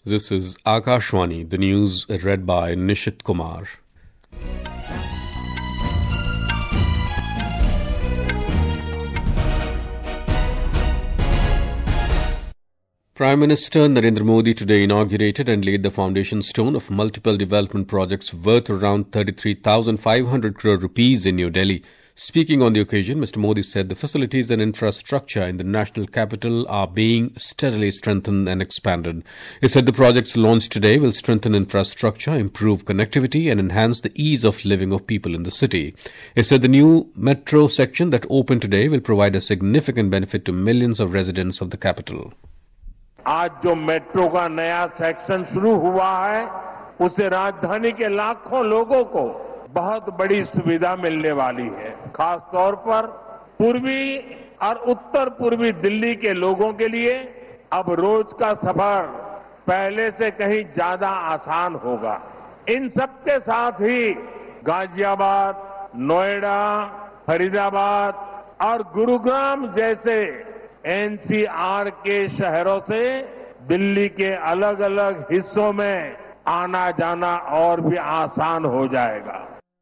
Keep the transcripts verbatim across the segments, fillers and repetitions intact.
This is Akashwani, the news read by Nishit Kumar. Prime Minister Narendra Modi today inaugurated and laid the foundation stone of multiple development projects worth around thirty-three thousand five hundred crore rupees in New Delhi. Speaking on the occasion, Mister Modi said the facilities and infrastructure in the national capital are being steadily strengthened and expanded. He said the projects launched today will strengthen infrastructure, improve connectivity and enhance the ease of living of people in the city. He said the new metro section that opened today will provide a significant benefit to millions of residents of the capital. आज जो metro का नया section शुरू हुआ है, उससे राजधानी के लाखों लोगों को बहुत बड़ी सुविधा मिलने वाली है। खास तौर पर पूर्वी और उत्तर पूर्वी दिल्ली के लोगों के लिए अब रोज का सफर पहले से कहीं ज्यादा आसान होगा। इन सबके साथ ही गाजियाबाद, नोएडा, फरीदाबाद और गुरुग्राम जैसे एनसीआर के शहरों से दिल्ली के अलग अलग हिस्सों में आना जाना और भी आसान हो जाएगा।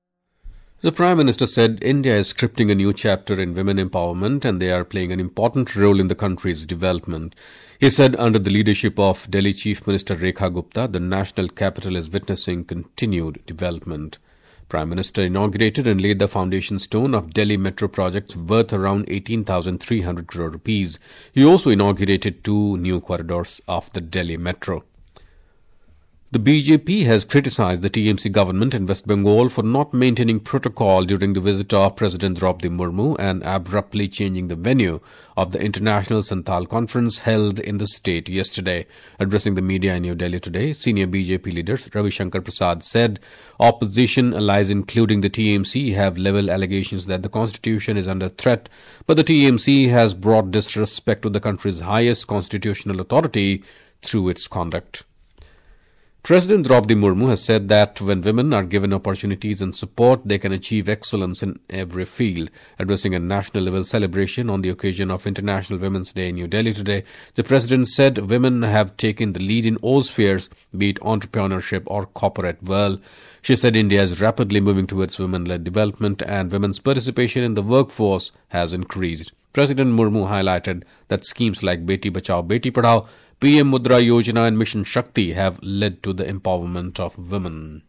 The Prime Minister said India is scripting a new chapter in women empowerment and they are playing an important role in the country's development. He said under the leadership of Delhi Chief Minister Rekha Gupta, the national capital is witnessing continued development. Prime Minister inaugurated and laid the foundation stone of Delhi metro projects worth around eighteen thousand three hundred crore rupees. He also inaugurated two new corridors of the Delhi metro. The B J P has criticized the T M C government in West Bengal for not maintaining protocol during the visit of President Draupadi Murmu and abruptly changing the venue of the International Santhal Conference held in the state yesterday. Addressing the media in New Delhi today, senior B J P leader Ravi Shankar Prasad said opposition allies including the T M C have leveled allegations that the constitution is under threat, but the T M C has brought disrespect to the country's highest constitutional authority through its conduct. President Draupadi Murmu has said that when women are given opportunities and support, they can achieve excellence in every field. Addressing a national-level celebration on the occasion of International Women's Day in New Delhi today, the President said women have taken the lead in all spheres, be it entrepreneurship or corporate world. She said India is rapidly moving towards women-led development and women's participation in the workforce has increased. President Murmu highlighted that schemes like Beti Bachao, Beti Padhao, P M Mudra Yojana and Mission Shakti have led to the empowerment of women.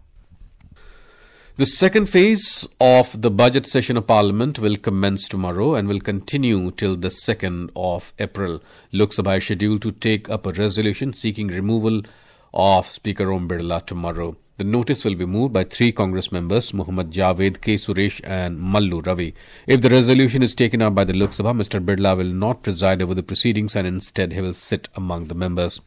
The second phase of the budget session of Parliament will commence tomorrow and will continue till the second of April. Lok Sabha is scheduled to take up a resolution seeking removal of Speaker Om Birla tomorrow. The notice will be moved by three Congress members, Mohammad Javed, K. Suresh and Mallu Ravi. If the resolution is taken up by the Lok Sabha, Mister Birla will not preside over the proceedings and instead he will sit among the members.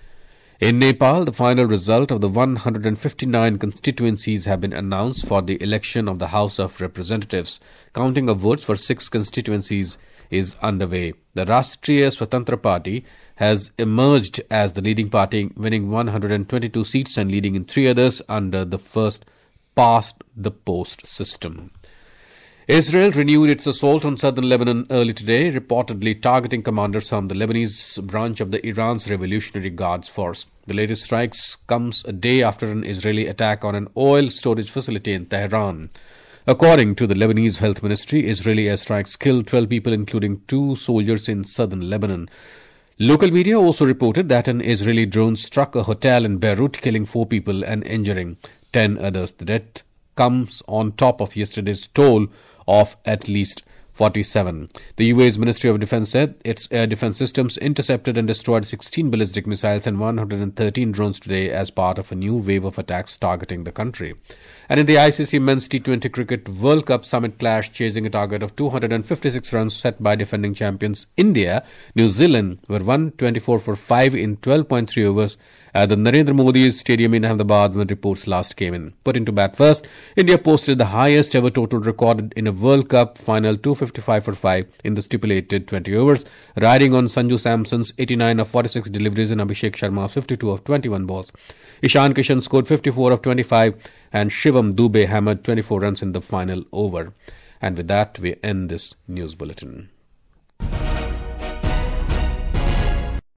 In Nepal, the final result of the one hundred fifty-nine constituencies have been announced for the election of the House of Representatives. Counting of votes for six constituencies is underway. The Rashtriya Swatantra Party has emerged as the leading party, winning one hundred twenty-two seats and leading in three others under the first past-the-post system. Israel renewed its assault on southern Lebanon early today, reportedly targeting commanders from the Lebanese branch of the Iran's Revolutionary Guards Force. The latest strikes comes a day after an Israeli attack on an oil storage facility in Tehran. According to the Lebanese Health Ministry, Israeli airstrikes killed twelve people, including two soldiers in southern Lebanon. Local media also reported that an Israeli drone struck a hotel in Beirut, killing four people and injuring ten others. The death comes on top of yesterday's toll of at least forty-seven. The U A's Ministry of Defense said its air defense systems intercepted and destroyed sixteen ballistic missiles and one hundred thirteen drones today as part of a new wave of attacks targeting the country. And in the I C C Men's T twenty Cricket World Cup Summit clash, chasing a target of two hundred fifty-six runs set by defending champions India, New Zealand were one twenty-four for five in twelve point three overs at the Narendra Modi Stadium in Ahmedabad when reports last came in. Put into bat first, India posted the highest ever total recorded in a World Cup final, two fifty-five for five in the stipulated twenty overs, riding on Sanju Samson's eighty-nine of forty-six deliveries and Abhishek Sharma's fifty-two of twenty-one balls. Ishan Kishan scored fifty-four of twenty-five and Shivam Dubey hammered twenty-four runs in the final over. And with that, we end this news bulletin.